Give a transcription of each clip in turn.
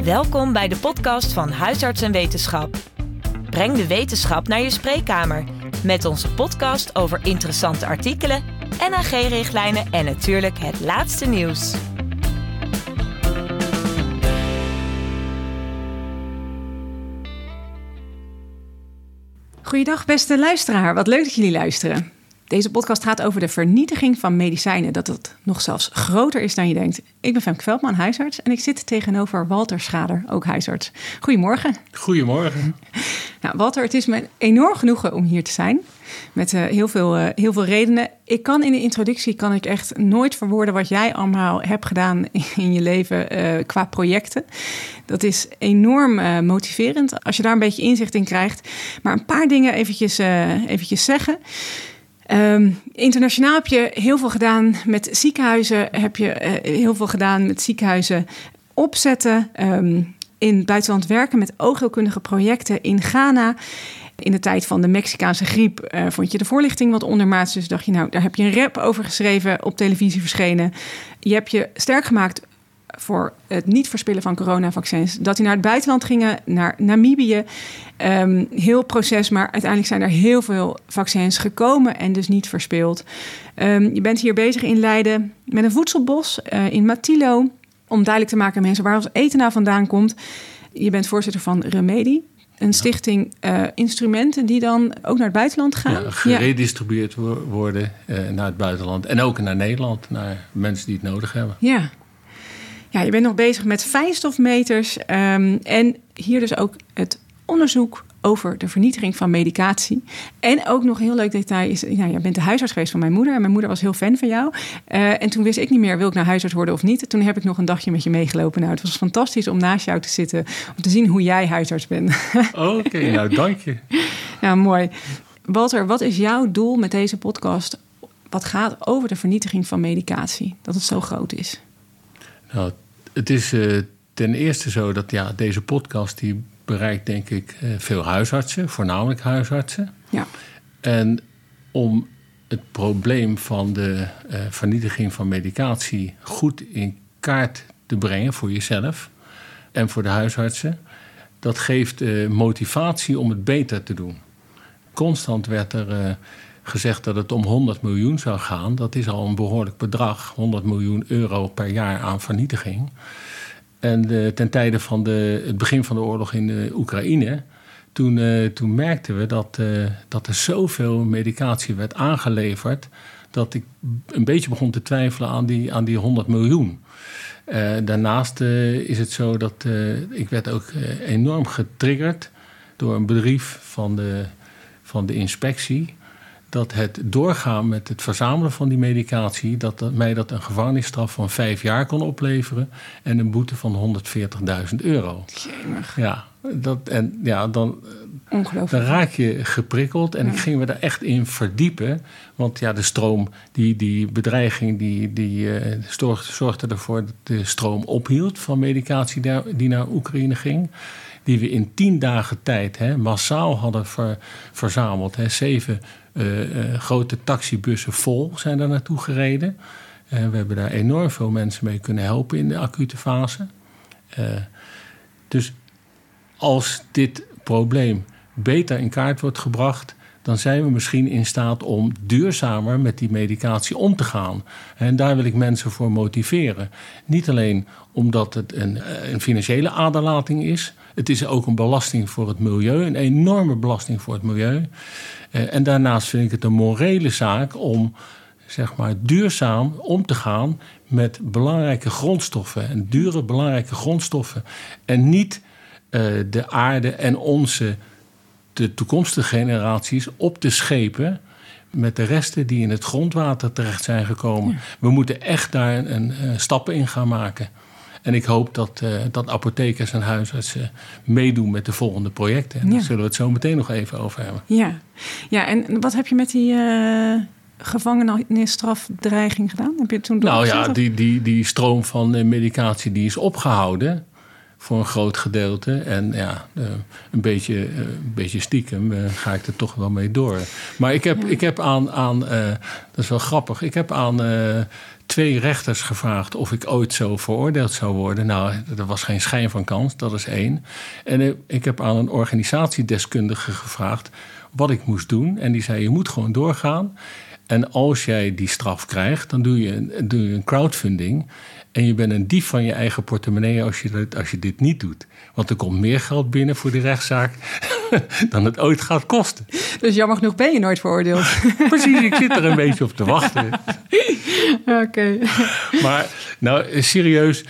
Welkom bij de podcast van Huisarts en Wetenschap. Breng de wetenschap naar je spreekkamer met onze podcast over interessante artikelen, NHG-richtlijnen en natuurlijk het laatste nieuws. Goeiedag beste luisteraar, wat leuk dat jullie luisteren. Deze podcast gaat over de vernietiging van medicijnen, dat het nog zelfs groter is dan je denkt. Ik ben Femke Veldman, huisarts, en ik zit tegenover Walter Schader, ook huisarts. Goedemorgen. Goedemorgen. Nou, Walter, het is me enorm genoegen om hier te zijn, met heel veel redenen. Ik kan in de introductie echt nooit verwoorden wat jij allemaal hebt gedaan in je leven qua projecten. Dat is enorm motiverend als je daar een beetje inzicht in krijgt. Maar een paar dingen eventjes zeggen. Internationaal heb je heel veel gedaan met ziekenhuizen. Heb je heel veel gedaan met ziekenhuizen opzetten. In het buitenland werken met oogheelkundige projecten in Ghana. In de tijd van de Mexicaanse griep vond je de voorlichting wat ondermaats. Dus dacht je, nou, daar heb je een rap over geschreven, op televisie verschenen. Je hebt je sterk gemaakt voor het niet verspillen van coronavaccins. Dat die naar het buitenland gingen, naar Namibië. Heel proces, maar uiteindelijk zijn er heel veel vaccins gekomen en dus niet verspild. Je bent hier bezig in Leiden met een voedselbos in Matilo, om duidelijk te maken aan mensen waar ons eten nou vandaan komt. Je bent voorzitter van Remedie, een stichting instrumenten die dan ook naar het buitenland gaan. Ja, geredistribueerd worden naar het buitenland en ook naar Nederland, naar mensen die het nodig hebben. Ja, je bent nog bezig met fijnstofmeters en hier dus ook het onderzoek over de vernietiging van medicatie. En ook nog een heel leuk detail is, jij bent de huisarts geweest van mijn moeder en mijn moeder was heel fan van jou. En toen wist ik niet meer, wil ik nou huisarts worden of niet? Toen heb ik nog een dagje met je meegelopen. Nou, het was fantastisch om naast jou te zitten, om te zien hoe jij huisarts bent. Oké, nou dank je. Ja, mooi. Walter, wat is jouw doel met deze podcast? Wat gaat over de vernietiging van medicatie? Dat het zo groot is. Nou, het is ten eerste zo dat deze podcast die bereikt denk ik veel huisartsen, voornamelijk huisartsen. Ja. En om het probleem van de vernietiging van medicatie goed in kaart te brengen voor jezelf en voor de huisartsen, dat geeft motivatie om het beter te doen. Constant werd er gezegd dat het om 100 miljoen zou gaan. Dat is al een behoorlijk bedrag, 100 miljoen euro per jaar aan vernietiging. En ten tijde van het begin van de oorlog in de Oekraïne, toen merkten we dat er zoveel medicatie werd aangeleverd, dat ik een beetje begon te twijfelen aan die 100 miljoen. Daarnaast is het zo dat ik werd ook enorm getriggerd door een brief van de inspectie, dat het doorgaan met het verzamelen van die medicatie, dat mij dat een gevangenisstraf van 5 jaar kon opleveren en een boete van 140.000 euro. Jemig. Dan raak je geprikkeld en ik ging me daar echt in verdiepen. Want de stroom, die bedreiging, die zorgde ervoor dat de stroom ophield van medicatie die naar Oekraïne ging. Die we in 10 dagen tijd massaal hadden verzameld. 7 grote taxibussen vol zijn daar naartoe gereden. We hebben daar enorm veel mensen mee kunnen helpen in de acute fase. Dus als dit probleem beter in kaart wordt gebracht, dan zijn we misschien in staat om duurzamer met die medicatie om te gaan. En daar wil ik mensen voor motiveren. Niet alleen omdat het een financiële aderlating is. Het is ook een belasting voor het milieu, een enorme belasting voor het milieu. En daarnaast vind ik het een morele zaak om duurzaam om te gaan met belangrijke grondstoffen. En dure belangrijke grondstoffen. En niet de aarde en de toekomstige generaties op te schepen met de resten die in het grondwater terecht zijn gekomen. Ja. We moeten echt daar stappen in gaan maken. En ik hoop dat apothekers en huisartsen meedoen met de volgende projecten. En daar zullen we het zo meteen nog even over hebben. Ja, en wat heb je met die gevangenisstrafdreiging gedaan? Heb je toen die stroom van medicatie die is opgehouden. voor een groot gedeelte. En een beetje stiekem ga ik er toch wel mee door. Maar ik heb aan dat is wel grappig, ik heb aan 2 rechters gevraagd of ik ooit zo veroordeeld zou worden. Nou, er was geen schijn van kans, dat is 1. En ik heb aan een organisatiedeskundige gevraagd wat ik moest doen. En die zei, je moet gewoon doorgaan. En als jij die straf krijgt, dan doe je een crowdfunding. En je bent een dief van je eigen portemonnee als je dit niet doet. Want er komt meer geld binnen voor die rechtszaak dan het ooit gaat kosten. Dus jammer genoeg ben je nooit veroordeeld. Precies, ik zit er een beetje op te wachten. Oké. Maar nou, serieus,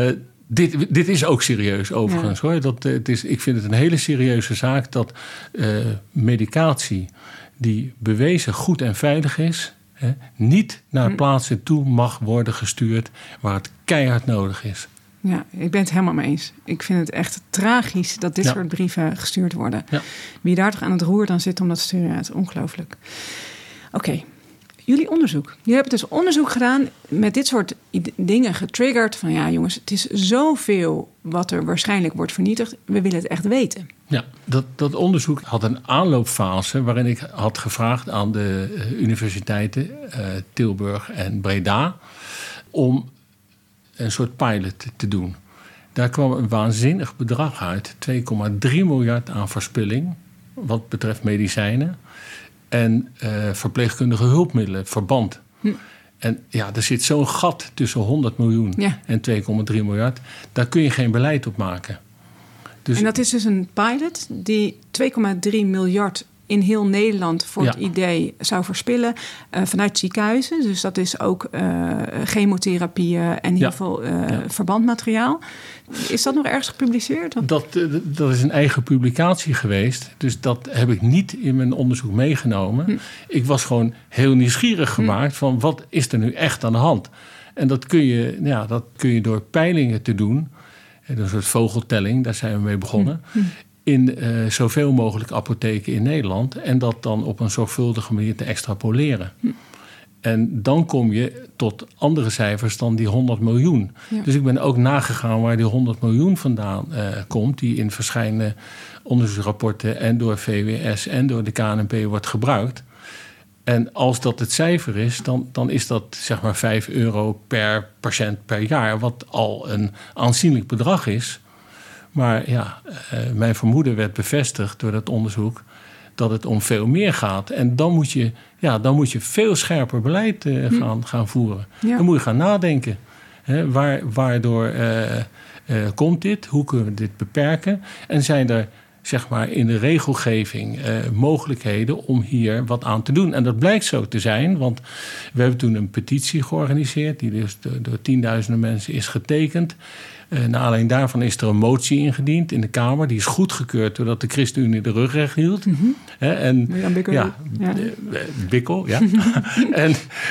dit is ook serieus overigens. Hoor. Ik vind het een hele serieuze zaak dat medicatie die bewezen goed en veilig is, niet naar plaatsen toe mag worden gestuurd waar het keihard nodig is. Ja, ik ben het helemaal mee eens. Ik vind het echt tragisch dat dit soort brieven gestuurd worden. Ja. Wie daar toch aan het roer dan zit om dat te sturen, het is ongelooflijk. Oké. Jullie onderzoek. Jullie hebben dus onderzoek gedaan met dit soort dingen getriggerd. Van ja, jongens, het is zoveel wat er waarschijnlijk wordt vernietigd. We willen het echt weten. Ja, dat onderzoek had een aanloopfase waarin ik had gevraagd aan de universiteiten Tilburg en Breda om een soort pilot te doen. Daar kwam een waanzinnig bedrag uit. 2,3 miljard aan verspilling wat betreft medicijnen. En verpleegkundige hulpmiddelen, verband. En ja, er zit zo'n gat tussen 100 miljoen en 2,3 miljard. Daar kun je geen beleid op maken. Dus, en dat is dus een pilot die 2,3 miljard in heel Nederland voor het idee zou verspillen vanuit ziekenhuizen. Dus dat is ook chemotherapieën en heel veel verbandmateriaal. Is dat nog ergens gepubliceerd? Dat is een eigen publicatie geweest. Dus dat heb ik niet in mijn onderzoek meegenomen. Ik was gewoon heel nieuwsgierig gemaakt van wat is er nu echt aan de hand. En dat kun je door peilingen te doen. Een soort vogeltelling, daar zijn we mee begonnen. In zoveel mogelijk apotheken in Nederland. En dat dan op een zorgvuldige manier te extrapoleren. En dan kom je tot andere cijfers dan die 100 miljoen. Ja. Dus ik ben ook nagegaan waar die 100 miljoen vandaan komt. Die in verschillende onderzoeksrapporten en door VWS en door de KNP wordt gebruikt. En als dat het cijfer is, dan is dat zeg maar €5 per patiënt per jaar. Wat al een aanzienlijk bedrag is. Maar ja, mijn vermoeden werd bevestigd door dat onderzoek dat het om veel meer gaat. En dan moet je veel scherper beleid gaan voeren. Ja. Dan moet je gaan nadenken. Waardoor komt dit? Hoe kunnen we dit beperken? En zijn er zeg maar in de regelgeving mogelijkheden om hier wat aan te doen? En dat blijkt zo te zijn, want we hebben toen een petitie georganiseerd die dus door tienduizenden mensen is getekend. Naar aanleiding daarvan is er een motie ingediend in de Kamer. Die is goedgekeurd doordat de ChristenUnie de rug recht hield. En Bikkel, ja. En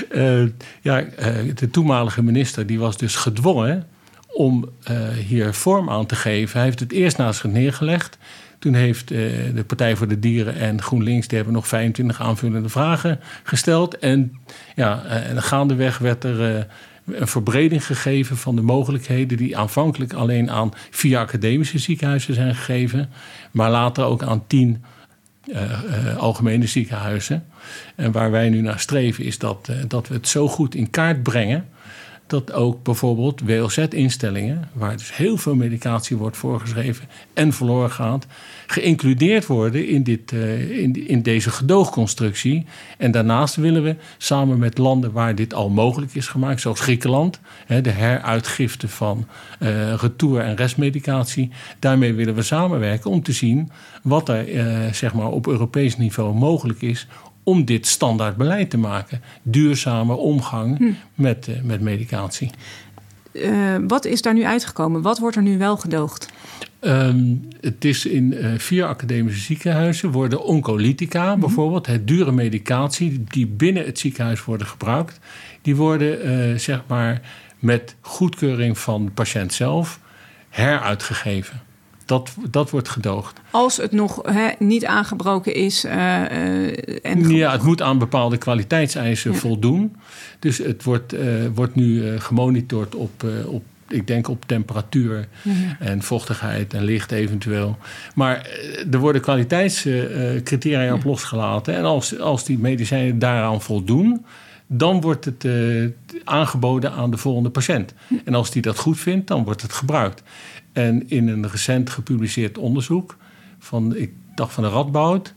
de toenmalige minister die was dus gedwongen om hier vorm aan te geven. Hij heeft het eerst naast zich neergelegd. Toen heeft de Partij voor de Dieren en GroenLinks die hebben nog 25 aanvullende vragen gesteld. En gaandeweg werd er een verbreding gegeven van de mogelijkheden die aanvankelijk alleen aan 4 academische ziekenhuizen zijn gegeven, maar later ook aan 10 algemene ziekenhuizen. En waar wij nu naar streven is dat we het zo goed in kaart brengen dat ook bijvoorbeeld WLZ-instellingen, waar dus heel veel medicatie wordt voorgeschreven en verloren gaat, geïncludeerd worden in deze gedoogconstructie. En daarnaast willen we samen met landen waar dit al mogelijk is gemaakt, zoals Griekenland, de heruitgifte van retour- en restmedicatie, daarmee willen we samenwerken om te zien wat er zeg maar op Europees niveau mogelijk is om dit standaard beleid te maken. Duurzame omgang met medicatie. Wat is daar nu uitgekomen? Wat wordt er nu wel gedoogd? Het is in 4 academische ziekenhuizen worden oncolytica bijvoorbeeld, dure medicatie die binnen het ziekenhuis worden gebruikt, die worden zeg maar met goedkeuring van de patiënt zelf heruitgegeven. Dat wordt gedoogd. Als het nog niet aangebroken is. Het moet aan bepaalde kwaliteitseisen voldoen. Dus het wordt nu gemonitord op Ik denk op temperatuur en vochtigheid en licht eventueel. Maar er worden kwaliteitscriteria op losgelaten. En als die medicijnen daaraan voldoen, dan wordt het aangeboden aan de volgende patiënt. En als die dat goed vindt, dan wordt het gebruikt. En in een recent gepubliceerd onderzoek van de Radboud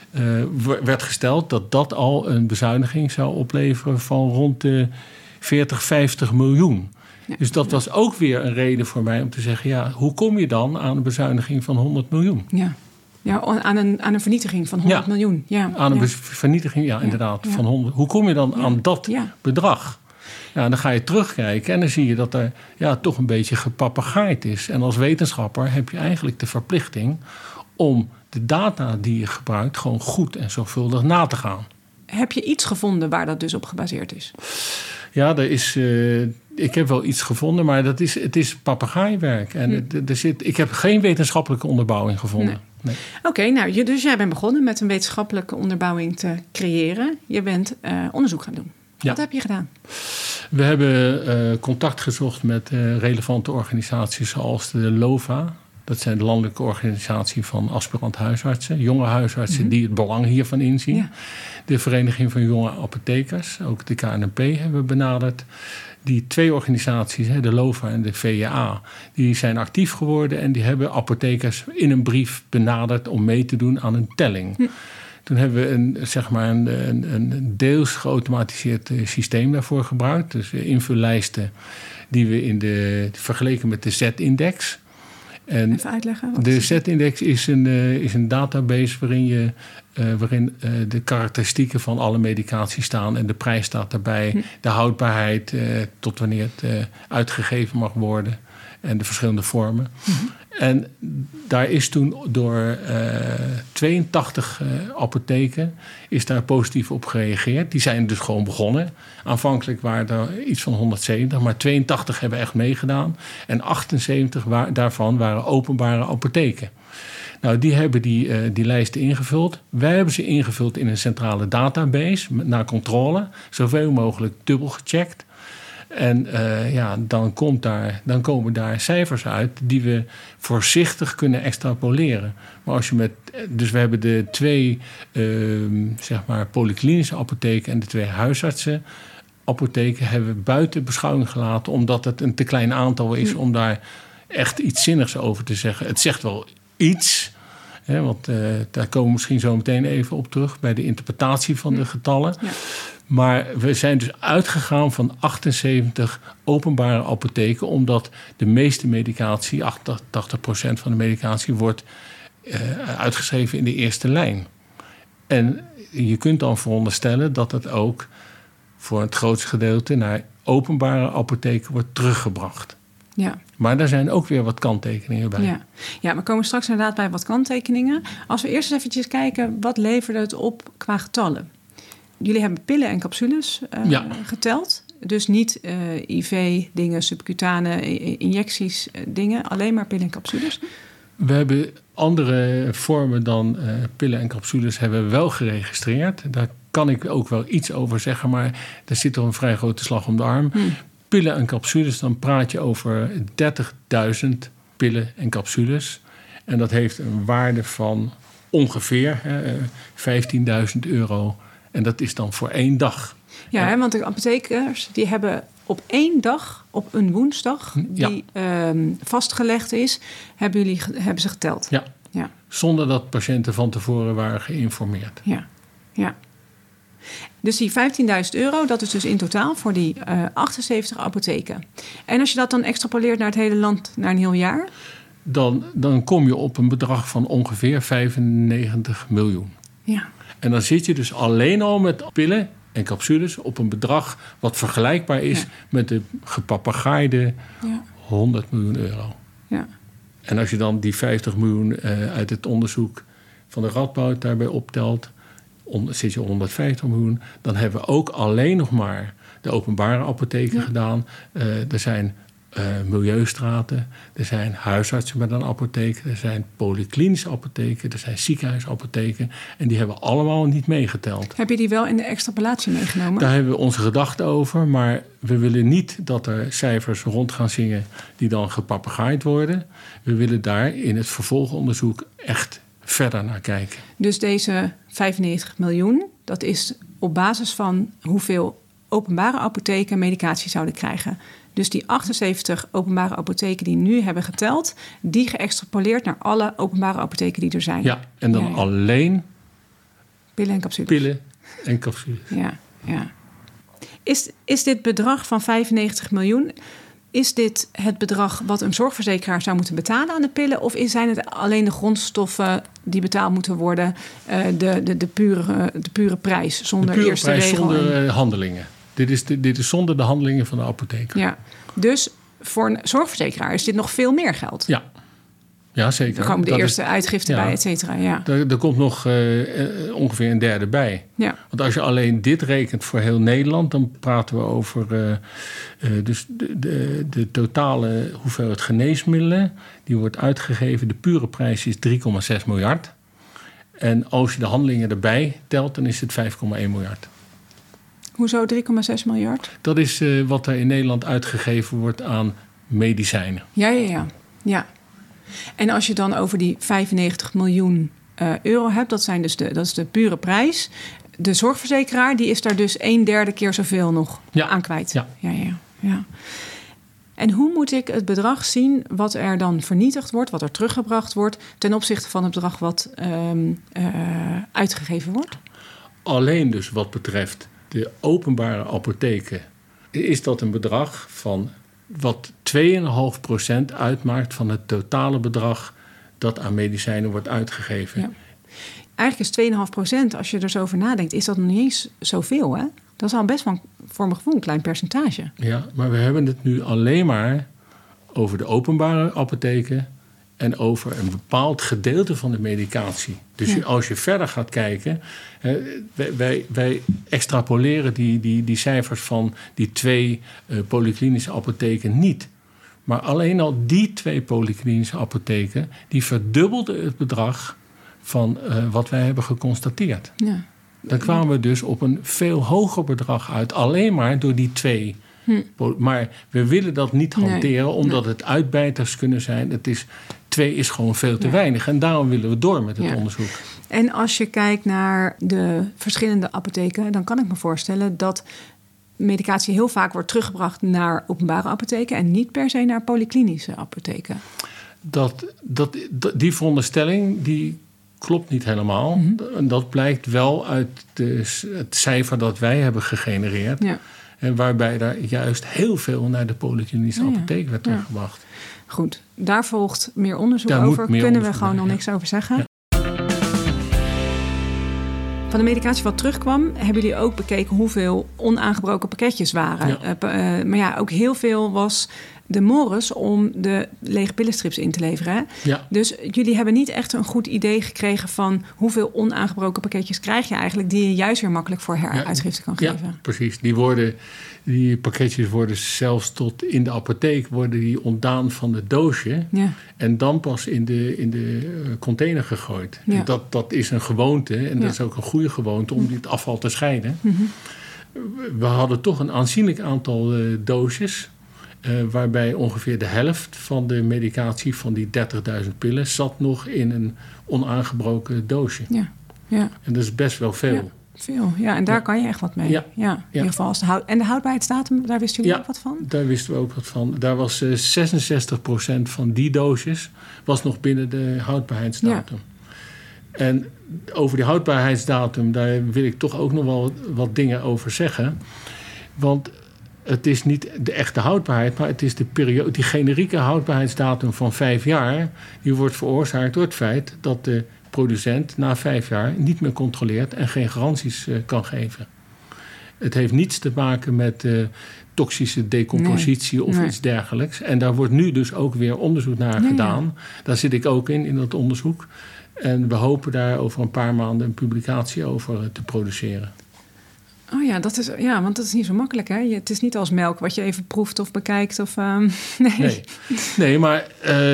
werd gesteld dat al een bezuiniging zou opleveren van rond de 40-50 miljoen. Ja. Dus dat was ook weer een reden voor mij om te zeggen, hoe kom je dan aan een bezuiniging van 100 miljoen? Ja, aan een vernietiging van 100 miljoen. Ja. Aan een vernietiging, inderdaad, van 100. Hoe kom je dan aan dat bedrag? Ja, dan ga je terugkijken en dan zie je dat er toch een beetje gepapegaaid is. En als wetenschapper heb je eigenlijk de verplichting om de data die je gebruikt gewoon goed en zorgvuldig na te gaan. Heb je iets gevonden waar dat dus op gebaseerd is? Ja, ik heb wel iets gevonden, maar het is papegaaiwerk. En ik heb geen wetenschappelijke onderbouwing gevonden. Nee. Oké, dus jij bent begonnen met een wetenschappelijke onderbouwing te creëren. Je bent onderzoek gaan doen. Wat heb je gedaan? We hebben contact gezocht met relevante organisaties zoals de LOVA. Dat zijn de landelijke organisatie van aspirant huisartsen. Jonge huisartsen die het belang hiervan inzien. Ja. De Vereniging van Jonge Apothekers, ook de KNP hebben we benaderd. Die 2 organisaties, de LOVA en de VJA, die zijn actief geworden. En die hebben apothekers in een brief benaderd om mee te doen aan een telling. Toen hebben we een deels geautomatiseerd systeem daarvoor gebruikt. Dus invullijsten die we vergeleken met de Z-index. En even uitleggen. De Z-index is een database waarin de karakteristieken van alle medicatie staan. En de prijs staat daarbij. De houdbaarheid tot wanneer het uitgegeven mag worden. En de verschillende vormen. En daar is toen door 82 apotheken is daar positief op gereageerd. Die zijn dus gewoon begonnen. Aanvankelijk waren er iets van 170, maar 82 hebben echt meegedaan. En 78 daarvan waren openbare apotheken. Nou, die hebben die lijsten ingevuld. Wij hebben ze ingevuld in een centrale database naar controle. Zoveel mogelijk dubbel gecheckt. En dan komen daar cijfers uit die we voorzichtig kunnen extrapoleren. Maar als je dus we hebben de 2 polyklinische apotheken en de 2 huisartsenapotheken hebben we buiten beschouwing gelaten, omdat het een te klein aantal is om daar echt iets zinnigs over te zeggen. Het zegt wel iets. Want daar komen we misschien zo meteen even op terug bij de interpretatie van de getallen. Ja. Maar we zijn dus uitgegaan van 78 openbare apotheken, omdat de meeste medicatie, 80% van de medicatie, wordt uitgeschreven in de eerste lijn. En je kunt dan veronderstellen dat het ook voor het grootste gedeelte naar openbare apotheken wordt teruggebracht. Ja. Maar daar zijn ook weer wat kanttekeningen bij. Ja, we komen straks inderdaad bij wat kanttekeningen. Als we eerst eens eventjes kijken, wat leverde het op qua getallen? Jullie hebben pillen en capsules geteld. Dus niet IV-dingen, subcutane injecties, dingen. Alleen maar pillen en capsules. We hebben andere vormen dan pillen en capsules hebben we wel geregistreerd. Daar kan ik ook wel iets over zeggen, maar daar zit toch een vrij grote slag om de arm. Pillen en capsules, dan praat je over 30.000 pillen en capsules. En dat heeft een waarde van ongeveer €15.000. En dat is dan voor 1 dag. Ja, want de apothekers die hebben op 1 dag, op een woensdag, die vastgelegd is, hebben ze geteld. Ja, zonder dat patiënten van tevoren waren geïnformeerd. Ja. Dus die €15.000, dat is dus in totaal voor die 78 apotheken. En als je dat dan extrapoleert naar het hele land, naar een heel jaar? Dan kom je op een bedrag van ongeveer 95 miljoen. Ja. En dan zit je dus alleen al met pillen en capsules op een bedrag wat vergelijkbaar is met de gepapegaaide €100 miljoen. Ja. En als je dan die 50 miljoen uit het onderzoek van de Radboud daarbij optelt, zit je 150 miljoen. Dan hebben we ook alleen nog maar de openbare apotheken gedaan. Er zijn milieustraten. Er zijn huisartsen met een apotheek. Er zijn polyklinische apotheken. Er zijn ziekenhuisapotheken. En die hebben allemaal niet meegeteld. Heb je die wel in de extrapolatie meegenomen? Daar hebben we onze gedachten over. Maar we willen niet dat er cijfers rond gaan zingen die dan gepapegaaid worden. We willen daar in het vervolgonderzoek echt verder naar kijken. Dus deze 95 miljoen, dat is op basis van hoeveel openbare apotheken medicatie zouden krijgen. Dus die 78 openbare apotheken die nu hebben geteld, die geëxtrapoleerd naar alle openbare apotheken die er zijn. Ja, en dan alleen pillen en capsules. Pillen en capsules. Ja. Is dit bedrag van 95 miljoen... Is dit het bedrag wat een zorgverzekeraar zou moeten betalen aan de pillen? Of zijn het alleen de grondstoffen die betaald moeten worden? De pure prijs zonder de pure eerste prijs regel? Zonder handelingen. Dit is zonder de handelingen van de apotheker. Ja, dus voor een zorgverzekeraar is dit nog veel meer geld. Ja, zeker. Er komen de eerste uitgiften bij, et cetera. Ja. Er komt nog ongeveer een derde bij. Ja. Want als je alleen dit rekent voor heel Nederland, dan praten we over dus de totale hoeveelheid geneesmiddelen die wordt uitgegeven. De pure prijs is 3,6 miljard. En als je de handelingen erbij telt, dan is het 5,1 miljard. Hoezo 3,6 miljard? Dat is wat er in Nederland uitgegeven wordt aan medicijnen. Ja. En als je dan over die 95 miljoen euro hebt, dat is de pure prijs. De zorgverzekeraar die is daar dus 1/3 keer zoveel nog aan kwijt. Ja. En hoe moet ik het bedrag zien wat er dan vernietigd wordt, wat er teruggebracht wordt, ten opzichte van het bedrag wat uitgegeven wordt? Alleen dus wat betreft de openbare apotheken is dat een bedrag van wat 2,5% uitmaakt van het totale bedrag dat aan medicijnen wordt uitgegeven. Ja. Eigenlijk is 2,5%, als je er zo over nadenkt, is dat nog niet eens zoveel, hè? Dat is al best wel voor mijn gevoel een klein percentage. Ja, maar we hebben het nu alleen maar over de openbare apotheken en over een bepaald gedeelte van de medicatie. Dus als je verder gaat kijken, wij extrapoleren die cijfers van die 2 polyklinische apotheken niet. Maar alleen al die 2 polyklinische apotheken, die verdubbelden het bedrag van wat wij hebben geconstateerd. Ja. Dan kwamen we dus op een veel hoger bedrag uit, alleen maar door die 2. Maar we willen dat niet hanteren, omdat het uitbijters kunnen zijn. 2 is gewoon veel te weinig. En daarom willen we door met het onderzoek. En als je kijkt naar de verschillende apotheken, dan kan ik me voorstellen dat medicatie heel vaak wordt teruggebracht naar openbare apotheken en niet per se naar polyklinische apotheken. Die veronderstelling die klopt niet helemaal. En dat blijkt wel uit het cijfer dat wij hebben gegenereerd. Ja. En waarbij daar juist heel veel naar de polyklinische apotheek werd teruggebracht. Goed, daar volgt meer onderzoek over. Kunnen we gewoon nog niks over zeggen. Ja. Van de medicatie wat terugkwam, hebben jullie ook bekeken hoeveel onaangebroken pakketjes waren. Ja. Maar ook heel veel was de mores om de lege pillenstrips in te leveren. Hè? Ja. Dus jullie hebben niet echt een goed idee gekregen van hoeveel onaangebroken pakketjes krijg je eigenlijk, die je juist weer makkelijk voor heruitgifte kan geven. Ja, precies. Die pakketjes worden zelfs tot in de apotheek ontdaan van het doosje. Ja. En dan pas in de container gegooid. Ja. En dat is een gewoonte. En dat is ook een goede gewoonte om dit afval te scheiden. Mm-hmm. We hadden toch een aanzienlijk aantal doosjes. Waarbij ongeveer de helft van de medicatie van die 30.000 pillen zat nog in een onaangebroken doosje. Ja. En dat is best wel veel. En daar kan je echt wat mee. In ieder geval en de houdbaarheidsdatum, daar wisten jullie ook wat van? Daar wisten we ook wat van. Daar was 66% van die doosjes was nog binnen de houdbaarheidsdatum. Ja. En over die houdbaarheidsdatum, daar wil ik toch ook nog wel wat dingen over zeggen. Want het is niet de echte houdbaarheid, maar het is die generieke houdbaarheidsdatum van 5 jaar. Die wordt veroorzaakt door het feit dat de producent na 5 jaar niet meer controleert en geen garanties kan geven. Het heeft niets te maken met toxische decompositie of iets dergelijks. En daar wordt nu dus ook weer onderzoek naar gedaan. Ja. Daar zit ik ook in dat onderzoek. En we hopen daar over een paar maanden een publicatie over te produceren. Oh ja, want dat is niet zo makkelijk, hè? Het is niet als melk wat je even proeft of bekijkt. Nee, maar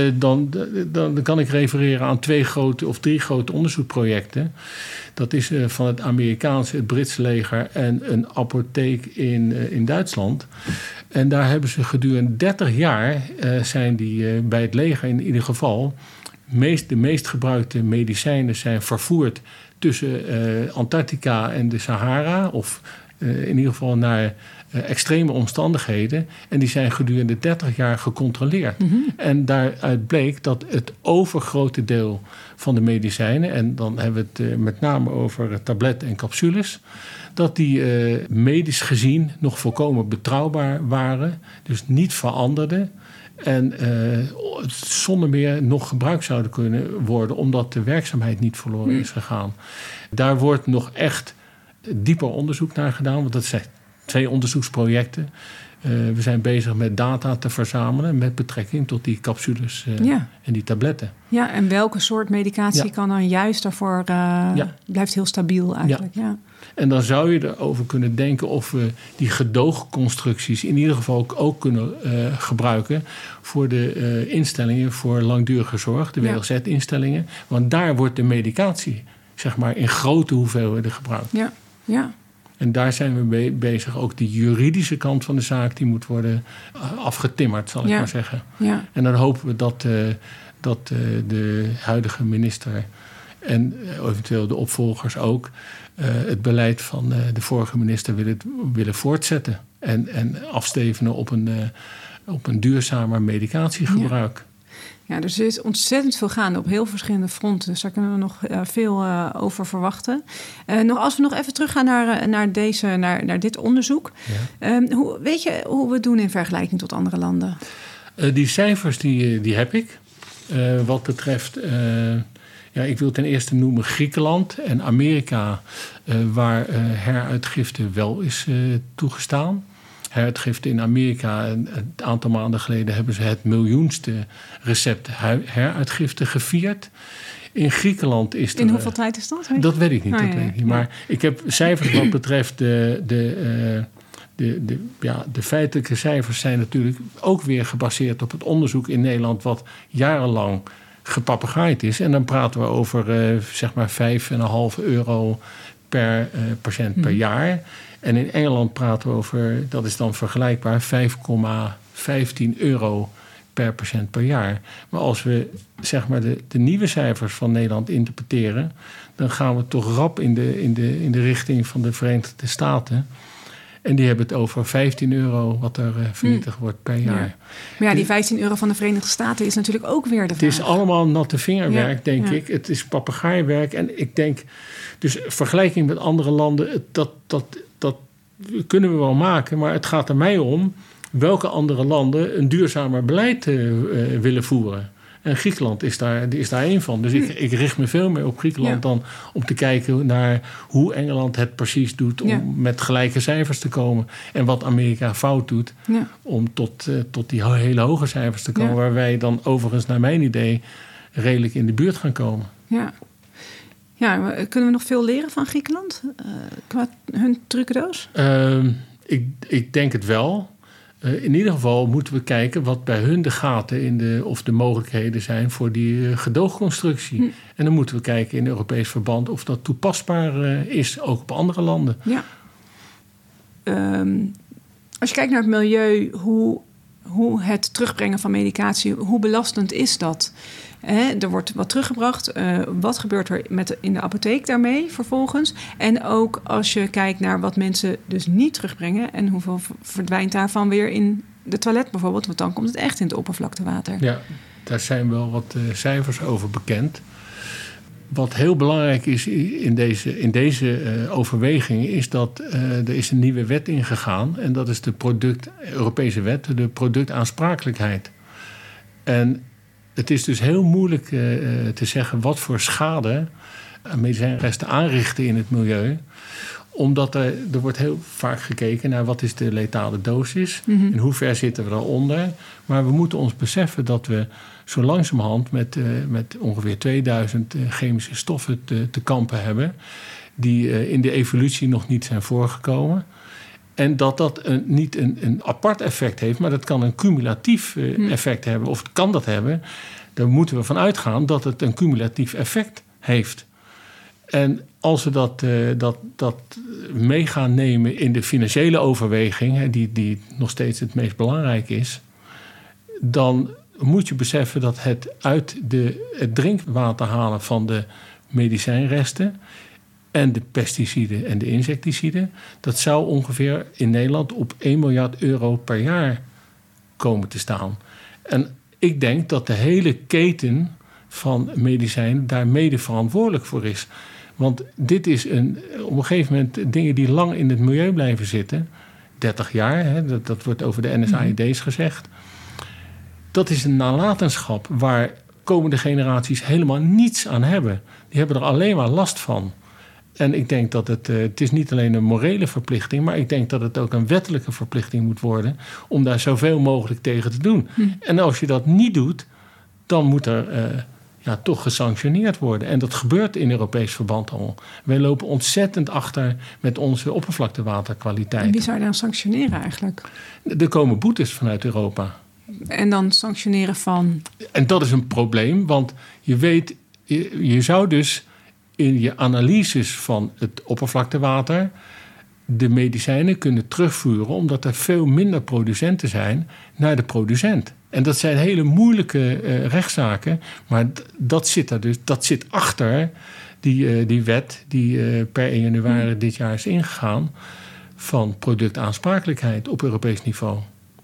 dan kan ik refereren aan 2 grote of 3 grote onderzoeksprojecten. Dat is van het Amerikaanse, het Britse leger en een apotheek in Duitsland. En daar hebben ze gedurende 30 jaar, zijn die bij het leger in ieder geval, de meest gebruikte medicijnen zijn vervoerd tussen Antarctica en de Sahara, of in ieder geval naar extreme omstandigheden. En die zijn gedurende 30 jaar gecontroleerd. Mm-hmm. En daaruit bleek dat het overgrote deel van de medicijnen, en dan hebben we het met name over tabletten en capsules, dat die medisch gezien nog volkomen betrouwbaar waren, dus niet veranderden. En zonder meer nog gebruikt zouden kunnen worden, omdat de werkzaamheid niet verloren is gegaan. Daar wordt nog echt dieper onderzoek naar gedaan, want dat zijn 2 onderzoeksprojecten. We zijn bezig met data te verzamelen met betrekking tot die capsules en die tabletten. Ja, en welke soort medicatie kan dan juist daarvoor blijft heel stabiel eigenlijk. Ja. En dan zou je erover kunnen denken of we die gedoogconstructies in ieder geval ook kunnen gebruiken voor de instellingen voor langdurige zorg, de WLZ-instellingen. Want daar wordt de medicatie, zeg maar, in grote hoeveelheden gebruikt. Ja. En daar zijn we bezig. Ook die juridische kant van de zaak, die moet worden afgetimmerd, zal ik maar zeggen. Ja. En dan hopen we dat de huidige minister en eventueel de opvolgers ook het beleid van de vorige minister willen voortzetten. En afstevenen op een duurzamer medicatiegebruik. Ja, dus er is ontzettend veel gaande op heel verschillende fronten. Dus daar kunnen we nog veel over verwachten. Als we nog even teruggaan naar dit onderzoek. Ja. Weet je hoe we het doen in vergelijking tot andere landen? Die cijfers die heb ik. Wat betreft, ik wil ten eerste noemen Griekenland en Amerika, waar heruitgifte wel is toegestaan. Heruitgifte in Amerika, een aantal maanden geleden hebben ze het miljoenste recept heruitgifte gevierd. In Griekenland is in hoeveel tijd is dat? Dat weet ik niet. Maar ik heb cijfers wat betreft de feitelijke cijfers zijn natuurlijk ook weer gebaseerd op het onderzoek in Nederland, wat jarenlang gepapegaaid is. En dan praten we over zeg maar €5,5 per patiënt per jaar. En in Engeland praten we over, dat is dan vergelijkbaar, €5,15 per patiënt per jaar. Maar als we zeg maar de nieuwe cijfers van Nederland interpreteren, dan gaan we toch rap in de richting van de Verenigde Staten. En die hebben het over €15 wat er vernietigd wordt per jaar. Ja. Maar die €15 van de Verenigde Staten is natuurlijk ook weer de vraag. Het is allemaal natte vingerwerk, denk ik. Het is papegaaiwerk. En ik denk, dus vergelijking met andere landen, dat kunnen we wel maken. Maar het gaat er mij om welke andere landen een duurzamer beleid willen voeren. En Griekenland is daar één van. Dus ik richt me veel meer op Griekenland dan om te kijken naar hoe Engeland het precies doet om met gelijke cijfers te komen. En wat Amerika fout doet om tot die hele hoge cijfers te komen. Waar wij dan overigens naar mijn idee redelijk in de buurt gaan komen. Ja, kunnen we nog veel leren van Griekenland? Qua hun trucendoos? Ik denk het wel. In ieder geval moeten we kijken wat bij hun de gaten of de mogelijkheden zijn voor die gedoogconstructie. En dan moeten we kijken in Europees verband of dat toepasbaar is, ook op andere landen. Ja. Als je kijkt naar het milieu, hoe het terugbrengen van medicatie, hoe belastend is dat? Er wordt wat teruggebracht. Wat gebeurt er in de apotheek daarmee vervolgens? En ook als je kijkt naar wat mensen dus niet terugbrengen en hoeveel verdwijnt daarvan weer in de toilet bijvoorbeeld, want dan komt het echt in het oppervlaktewater. Ja, daar zijn wel wat cijfers over bekend. Wat heel belangrijk is in deze overweging is dat er is een nieuwe wet ingegaan. En dat is de Europese wet, de productaansprakelijkheid. En het is dus heel moeilijk te zeggen wat voor schade medicijnresten aanrichten in het milieu. Omdat er wordt heel vaak gekeken naar wat is de letale dosis. En hoe ver zitten we daaronder. Maar we moeten ons beseffen dat we zo langzamerhand met ongeveer 2000 chemische stoffen te kampen hebben. die in de evolutie nog niet zijn voorgekomen. En dat niet een apart effect heeft, maar dat kan een cumulatief effect hebben. Of het kan dat hebben. Daar moeten we van uitgaan dat het een cumulatief effect heeft. En als we dat mee gaan nemen in de financiële overweging, die nog steeds het meest belangrijk is, dan moet je beseffen dat het uit het drinkwater halen van de medicijnresten en de pesticiden en de insecticiden, dat zou ongeveer in Nederland op 1 miljard euro per jaar komen te staan. En ik denk dat de hele keten van medicijnen daar mede verantwoordelijk voor is. Want dit is op een gegeven moment dingen die lang in het milieu blijven zitten. 30 jaar, hè, dat wordt over de NSAID's gezegd. Dat is een nalatenschap waar komende generaties helemaal niets aan hebben. Die hebben er alleen maar last van. En ik denk dat het is niet alleen een morele verplichting, maar ik denk dat het ook een wettelijke verplichting moet worden om daar zoveel mogelijk tegen te doen. En als je dat niet doet, dan moet er toch gesanctioneerd worden. En dat gebeurt in Europees verband al. Wij lopen ontzettend achter met onze oppervlaktewaterkwaliteit. En wie zou je dan sanctioneren eigenlijk? Er komen boetes vanuit Europa. En dan sanctioneren van? En dat is een probleem, want je weet, je zou dus in je analyses van het oppervlaktewater de medicijnen kunnen terugvoeren, omdat er veel minder producenten zijn, naar de producent. En dat zijn hele moeilijke rechtszaken, maar dat zit achter die wet die per 1 januari dit jaar is ingegaan van productaansprakelijkheid op Europees niveau.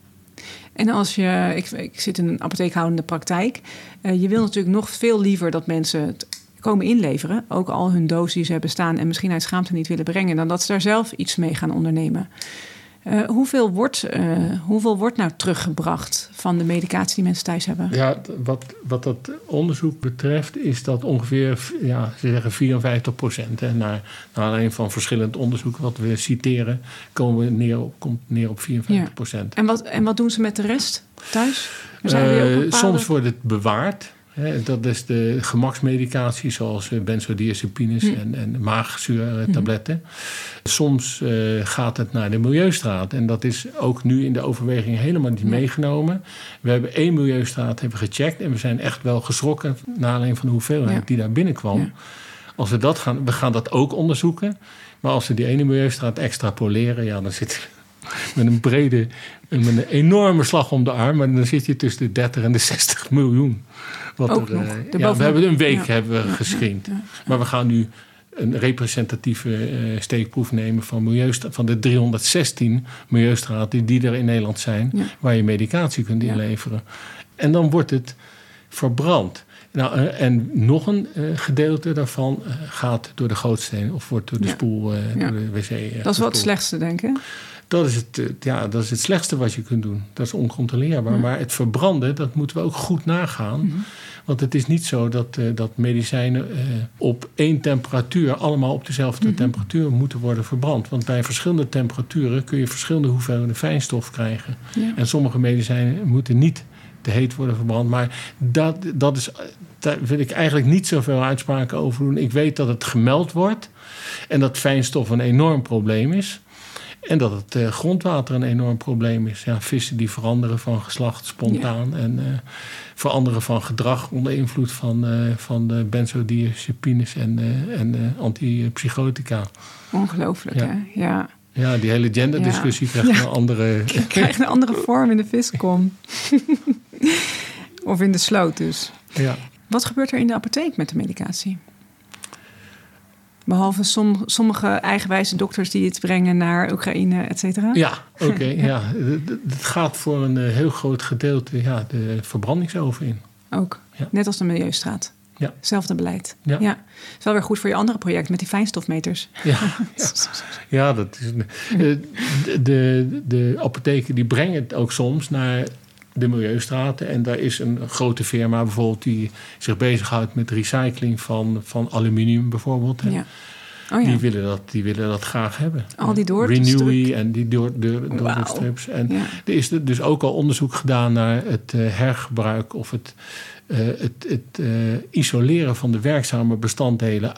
En als ik zit in een apotheekhoudende praktijk, je wil natuurlijk nog veel liever dat mensen het komen inleveren, ook al hun doses hebben staan en misschien uit schaamte niet willen brengen, dan dat ze daar zelf iets mee gaan ondernemen. Hoeveel wordt nou teruggebracht van de medicatie die mensen thuis hebben? Ja, wat dat onderzoek betreft is dat ongeveer, ze zeggen 54%. En naar aanleiding van verschillend onderzoek wat we citeren, komt neer op 54%. Ja. En wat doen ze met de rest thuis? Soms wordt het bewaard. Dat is de gemaksmedicatie zoals benzodiazepines en maagzuurtabletten. Soms gaat het naar de milieustraat. En dat is ook nu in de overweging helemaal niet meegenomen. We hebben 1 milieustraat gecheckt. En we zijn echt wel geschrokken naar aanleiding van de hoeveelheid die daar binnenkwam. Ja. Als we we gaan dat ook onderzoeken. Maar als we die ene milieustraat extrapoleren, dan zit met een enorme slag om de arm. Maar dan zit je tussen de 30 en de 60 miljoen. We hebben een week gescreend. Ja. Maar we gaan nu een representatieve steekproef nemen van de 316 milieustraten die er in Nederland zijn, waar je medicatie kunt inleveren. En dan wordt het verbrand. Nou, en nog een gedeelte daarvan gaat door de gootsteen of wordt door de spoel, door de wc. Dat is wel het slechtste, denk ik. Dat is het slechtste wat je kunt doen. Dat is oncontroleerbaar. Ja. Maar het verbranden, dat moeten we ook goed nagaan. Mm-hmm. Want het is niet zo dat medicijnen op 1 temperatuur allemaal op dezelfde temperatuur moeten worden verbrand. Want bij verschillende temperaturen kun je verschillende hoeveelheden fijnstof krijgen. Ja. En sommige medicijnen moeten niet te heet worden verbrand. Maar daar wil ik eigenlijk niet zoveel uitspraken over doen. Ik weet dat het gemeld wordt en dat fijnstof een enorm probleem is. En dat het grondwater een enorm probleem is. Ja, vissen die veranderen van geslacht spontaan. Ja. En veranderen van gedrag onder invloed van de benzodiazepines en antipsychotica. Ongelooflijk, hè? Ja. Ja, die hele genderdiscussie krijgt een andere... krijgt een andere vorm in de viskom. Of in de sloot dus. Ja. Wat gebeurt er in de apotheek met de medicatie? Behalve sommige eigenwijze dokters die het brengen naar Oekraïne, et cetera? Ja, oké. Ja. Het gaat voor een heel groot gedeelte de verbrandingsoven in. Ook, net als de Milieustraat. Ja. Hetzelfde beleid. Ja. Het is wel weer goed voor je andere project met die fijnstofmeters. Ja, dat is... De apotheken die brengen het ook soms naar de Milieustraten. En daar is een grote firma bijvoorbeeld die zich bezighoudt met recycling van aluminium bijvoorbeeld. Ja. Oh ja. Die willen dat graag hebben. Al die Renewy en die doorstrips. En er is dus ook al onderzoek gedaan naar het hergebruik of het isoleren van de werkzame bestanddelen uit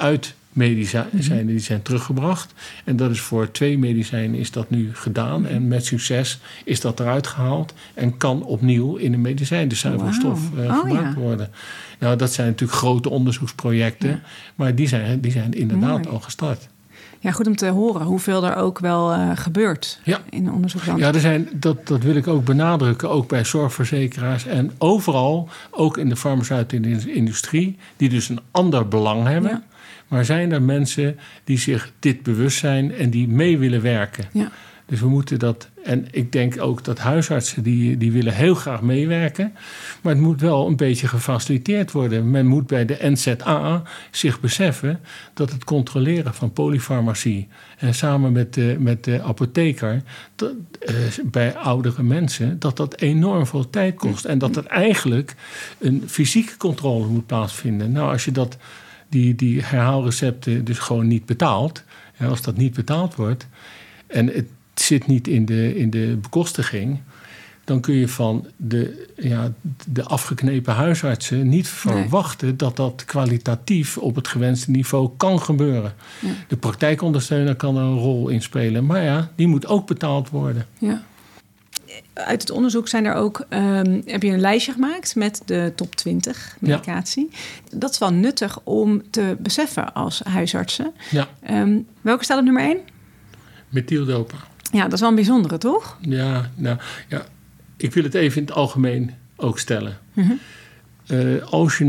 medicijnen die zijn teruggebracht. En dat is voor 2 medicijnen is dat nu gedaan. En met succes is dat eruit gehaald. En kan opnieuw in een medicijn, de zuivelstof, gebruikt worden. Nou, dat zijn natuurlijk grote onderzoeksprojecten. Ja. Maar die zijn inderdaad al gestart. Ja, goed om te horen hoeveel er ook wel gebeurt in onderzoek. Ja, dat wil ik ook benadrukken, ook bij zorgverzekeraars en overal, ook in de farmaceutische industrie, die dus een ander belang hebben. Ja. Maar zijn er mensen die zich dit bewust zijn en die mee willen werken? Ja. Dus we moeten dat, en ik denk ook dat huisartsen die willen heel graag meewerken. Maar het moet wel een beetje gefaciliteerd worden. Men moet bij de NZA zich beseffen dat het controleren van polyfarmacie en samen met de apotheker bij oudere mensen, dat enorm veel tijd kost. En dat er eigenlijk een fysieke controle moet plaatsvinden. Nou, als je die herhaalrecepten dus gewoon niet betaalt, als dat niet betaald wordt en het zit niet in de bekostiging, dan kun je van de afgeknepen huisartsen niet verwachten dat kwalitatief op het gewenste niveau kan gebeuren. Ja. De praktijkondersteuner kan er een rol in spelen, maar die moet ook betaald worden. Ja. Uit het onderzoek zijn er ook, heb je een lijstje gemaakt met de top 20 medicatie. Ja. Dat is wel nuttig om te beseffen als huisartsen. Ja. Welke staat op nummer 1? Methyldopa. Ja, dat is wel een bijzondere, toch? Ja, ik wil het even in het algemeen ook stellen. Uh-huh.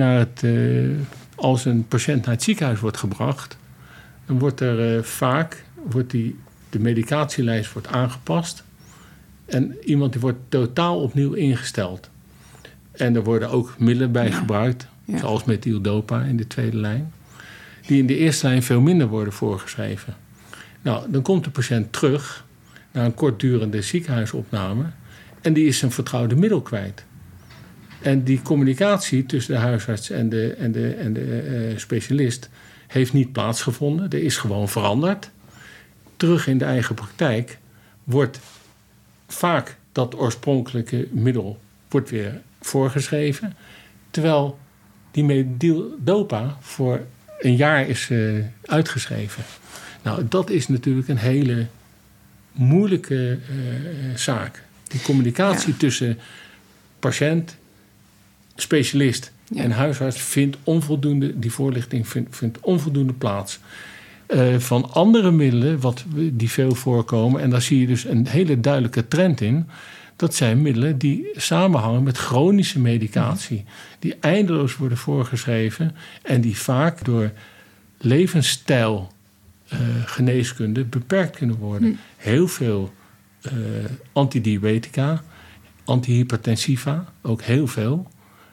Als een patiënt naar het ziekenhuis wordt gebracht, dan wordt er de medicatielijst wordt aangepast. En iemand die wordt totaal opnieuw ingesteld. En er worden ook middelen bij gebruikt, zoals methyldopa in de tweede lijn, die in de eerste lijn veel minder worden voorgeschreven. Nou, dan komt de patiënt terug naar een kortdurende ziekenhuisopname en die is zijn vertrouwde middel kwijt. En die communicatie tussen de huisarts en de specialist heeft niet plaatsgevonden. Er is gewoon veranderd. Terug in de eigen praktijk wordt vaak dat oorspronkelijke middel wordt weer voorgeschreven, terwijl die methyldopa voor een jaar is uitgeschreven. Nou, dat is natuurlijk een hele moeilijke zaak. Die communicatie tussen patiënt, specialist en huisarts vindt onvoldoende, die voorlichting vindt onvoldoende plaats. Van andere middelen, die veel voorkomen, en daar zie je dus een hele duidelijke trend in, dat zijn middelen die samenhangen met chronische medicatie, die eindeloos worden voorgeschreven en die vaak door levensstijl geneeskunde beperkt kunnen worden. Heel veel antidiabetica, antihypertensiva, ook heel veel.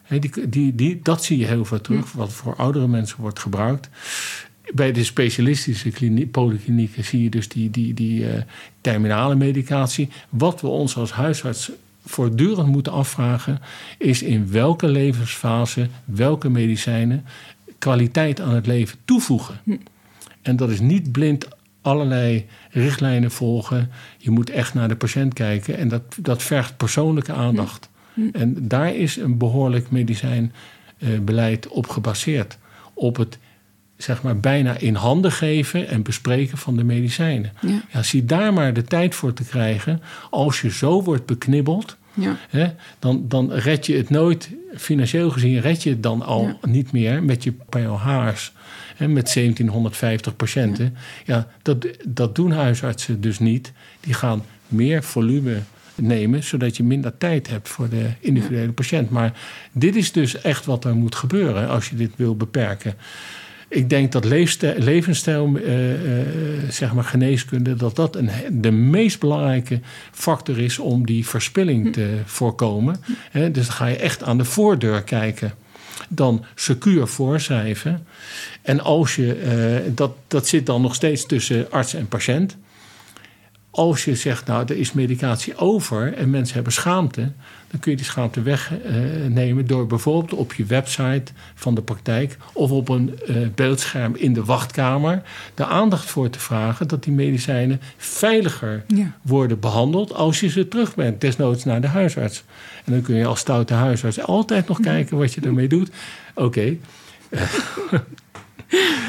Dat zie je heel veel terug, wat voor oudere mensen wordt gebruikt. Bij de specialistische polyklinieken zie je dus die terminale medicatie. Wat we ons als huisarts voortdurend moeten afvragen, is in welke levensfase welke medicijnen kwaliteit aan het leven toevoegen. En dat is niet blind allerlei richtlijnen volgen. Je moet echt naar de patiënt kijken en dat vergt persoonlijke aandacht. En daar is een behoorlijk medicijnbeleid op gebaseerd. Op het bijna in handen geven en bespreken van de medicijnen. Ja, zie daar maar de tijd voor te krijgen. Als je zo wordt beknibbeld, dan red je het nooit. Financieel gezien red je het dan al niet meer met je POH's. Met 1750 patiënten. Ja, dat doen huisartsen dus niet. Die gaan meer volume nemen, zodat je minder tijd hebt voor de individuele patiënt. Maar dit is dus echt wat er moet gebeuren als je dit wil beperken. Ik denk dat levensstijl, geneeskunde, dat de meest belangrijke factor is om die verspilling te voorkomen. Dus dan ga je echt aan de voordeur kijken. Dan secuur voorschrijven. En als je, dat zit dan nog steeds tussen arts en patiënt. Als je zegt, er is medicatie over en mensen hebben schaamte, dan kun je die schaamte wegnemen door bijvoorbeeld op je website van de praktijk of op een beeldscherm in de wachtkamer de aandacht voor te vragen dat die medicijnen veiliger worden behandeld als je ze terug bent, desnoods naar de huisarts. En dan kun je als stoute huisarts altijd nog kijken wat je ermee doet. Oké.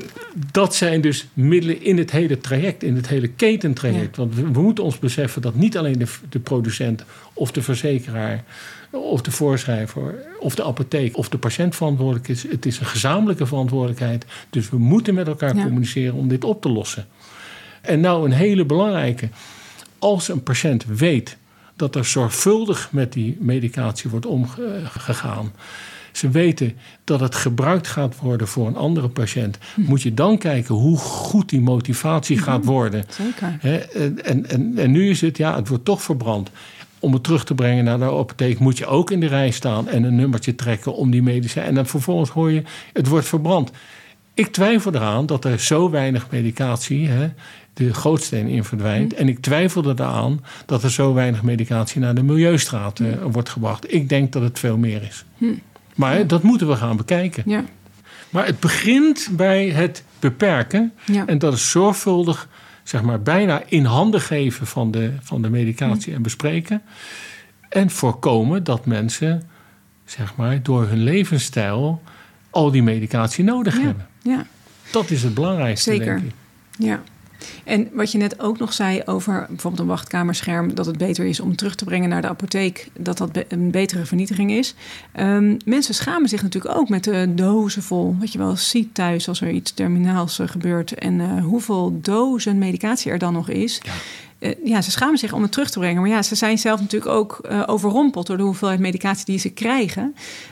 dat zijn dus middelen in het hele traject, in het hele ketentraject. Ja. Want we moeten ons beseffen dat niet alleen de producent of de verzekeraar of de voorschrijver of de apotheek of de patiënt verantwoordelijk is. Het is een gezamenlijke verantwoordelijkheid. Dus we moeten met elkaar communiceren om dit op te lossen. En nou een hele belangrijke. Als een patiënt weet dat er zorgvuldig met die medicatie wordt omgegaan. Ze weten dat het gebruikt gaat worden voor een andere patiënt. Moet je dan kijken hoe goed die motivatie gaat worden. Zeker. En nu is het wordt toch verbrand. Om het terug te brengen naar de apotheek moet je ook in de rij staan en een nummertje trekken om die medicijn. En dan vervolgens hoor je, het wordt verbrand. Ik twijfel eraan dat er zo weinig medicatie de gootsteen in verdwijnt. En ik twijfel eraan dat er zo weinig medicatie naar de milieustraat wordt gebracht. Ik denk dat het veel meer is. Maar dat moeten we gaan bekijken. Ja. Maar het begint bij het beperken. Ja. En dat is zorgvuldig, zeg maar, bijna in handen geven van de medicatie en bespreken. En voorkomen dat mensen, zeg maar, door hun levensstijl al die medicatie nodig hebben. Ja. Dat is het belangrijkste, zeker. denk ik. Ja. En wat je net ook nog zei over bijvoorbeeld een wachtkamerscherm, dat het beter is om terug te brengen naar de apotheek, dat een betere vernietiging is. Mensen schamen zich natuurlijk ook met de dozen vol. Wat je wel ziet thuis als er iets terminaals gebeurt en hoeveel dozen medicatie er dan nog is. Ja. Ze schamen zich om het terug te brengen. Maar ja, ze zijn zelf natuurlijk ook overrompeld door de hoeveelheid medicatie die ze krijgen.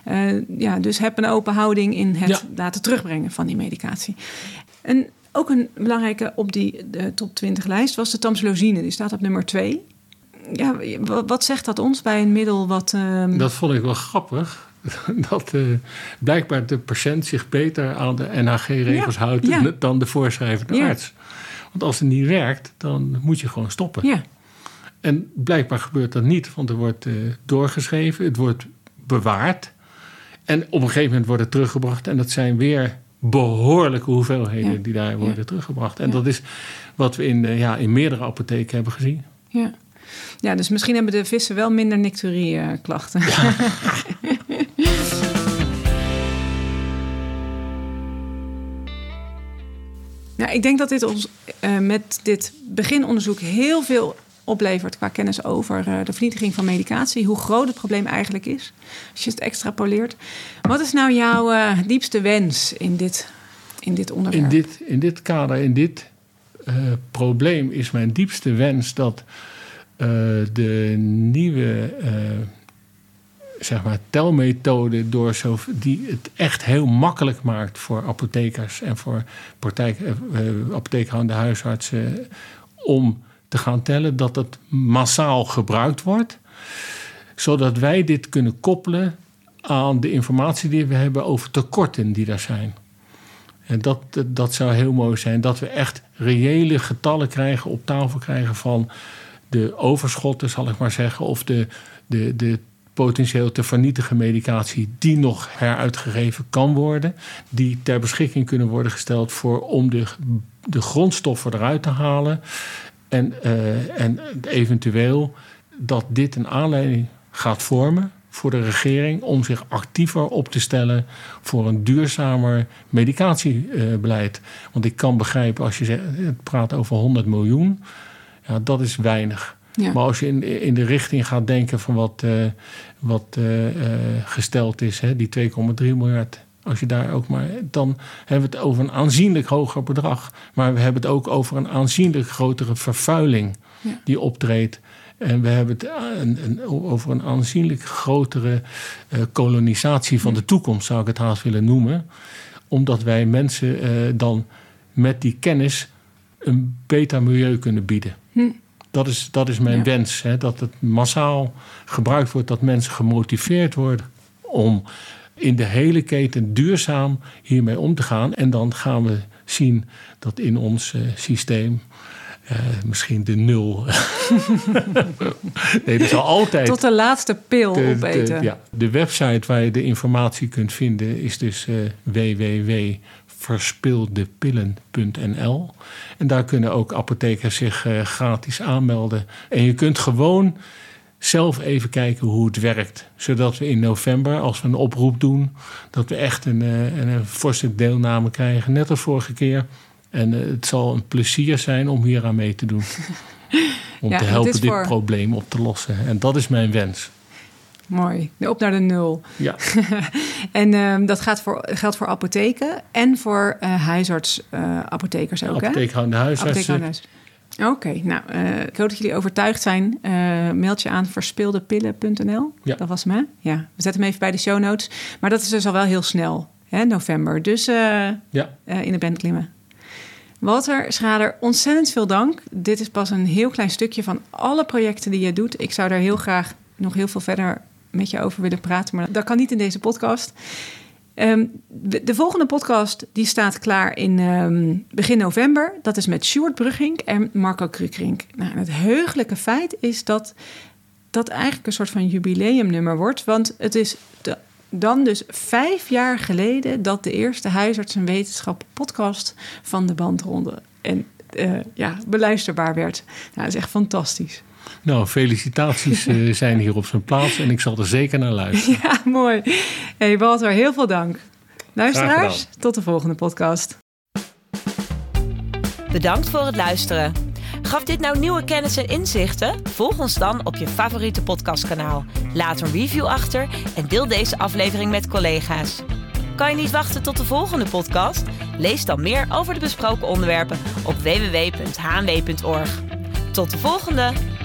Dus heb een open houding in het laten terugbrengen van die medicatie. En ook een belangrijke op de top 20 lijst was de tamsulosin. Die staat op nummer 2. Ja, wat zegt dat ons bij een middel wat... Dat vond ik wel grappig. Dat blijkbaar de patiënt zich beter aan de NHG-regels houdt dan de voorschrijvende arts. Want als het niet werkt, dan moet je gewoon stoppen. Ja. En blijkbaar gebeurt dat niet, want er wordt doorgeschreven. Het wordt bewaard. En op een gegeven moment wordt het teruggebracht. En dat zijn weer behoorlijke hoeveelheden die daar worden teruggebracht. En dat is wat we in meerdere apotheken hebben gezien. Ja, dus misschien hebben de vissen wel minder nicturie-klachten. Ja. Nou, ik denk dat dit ons met dit beginonderzoek heel veel oplevert qua kennis over de vernietiging van medicatie. Hoe groot het probleem eigenlijk is, als je het extrapoleert. Wat is nou jouw diepste wens in dit onderwerp? In dit kader, in dit probleem is mijn diepste wens dat de nieuwe telmethode die het echt heel makkelijk maakt voor apothekers en voor apothekerhoudende huisartsen om te gaan tellen, dat het massaal gebruikt wordt, zodat wij dit kunnen koppelen aan de informatie die we hebben over tekorten die er zijn. En dat zou heel mooi zijn, dat we echt reële getallen krijgen, op tafel krijgen van de overschotten, zal ik maar zeggen, of de potentieel te vernietigen medicatie die nog heruitgegeven kan worden, die ter beschikking kunnen worden gesteld om de grondstoffen eruit te halen. En eventueel dat dit een aanleiding gaat vormen voor de regering om zich actiever op te stellen voor een duurzamer medicatiebeleid. Want ik kan begrijpen, als je praat over 100 miljoen, dat is weinig. Ja. Maar als je in de richting gaat denken van wat gesteld is, die 2,3 miljard... Als je daar ook maar, dan hebben we het over een aanzienlijk hoger bedrag. Maar we hebben het ook over een aanzienlijk grotere vervuiling die optreedt. En we hebben het over een aanzienlijk grotere kolonisatie van de toekomst, zou ik het haast willen noemen. Omdat wij mensen dan met die kennis een beter milieu kunnen bieden. Dat is mijn wens. Dat het massaal gebruikt wordt, dat mensen gemotiveerd worden om in de hele keten duurzaam hiermee om te gaan. En dan gaan we zien dat in ons systeem misschien de nul. Nee, er zal altijd tot de laatste pil opeten. De website waar je de informatie kunt vinden is dus www.verspildepillen.nl. En daar kunnen ook apothekers zich gratis aanmelden. En je kunt gewoon zelf even kijken hoe het werkt. Zodat we in november, als we een oproep doen, dat we echt een forse deelname krijgen. Net als vorige keer. En het zal een plezier zijn om hier aan mee te doen. Om te helpen dit probleem op te lossen. En dat is mijn wens. Mooi. Op naar de 0. Ja. En dat geldt voor apotheken en voor huisartsapothekers ook, hè? Apotheekhoudende huisartsen. Oké, nou, ik hoop dat jullie overtuigd zijn. Meld je aan verspildepillen.nl. Ja. Dat was hem, hè? Ja, we zetten hem even bij de show notes. Maar dat is dus al wel heel snel, hè, november. Dus in de band klimmen. Walter Schrader, ontzettend veel dank. Dit is pas een heel klein stukje van alle projecten die je doet. Ik zou daar heel graag nog heel veel verder met je over willen praten, maar dat kan niet in deze podcast. De volgende podcast die staat klaar in begin november. Dat is met Sjoerd Brugink en Marco Krukrink. Nou, het heugelijke feit is dat dat eigenlijk een soort van jubileumnummer wordt. Want het is dan dus 5 jaar geleden dat de eerste Huisarts en Wetenschap podcast van de bandronde en beluisterbaar werd. Nou, dat is echt fantastisch. Nou, felicitaties zijn hier op zijn plaats en ik zal er zeker naar luisteren. Ja, mooi. Hey Walter, heel veel dank. Luisteraars, tot de volgende podcast. Bedankt voor het luisteren. Gaf dit nou nieuwe kennis en inzichten? Volg ons dan op je favoriete podcastkanaal. Laat een review achter en deel deze aflevering met collega's. Kan je niet wachten tot de volgende podcast? Lees dan meer over de besproken onderwerpen op www.hnw.org. Tot de volgende!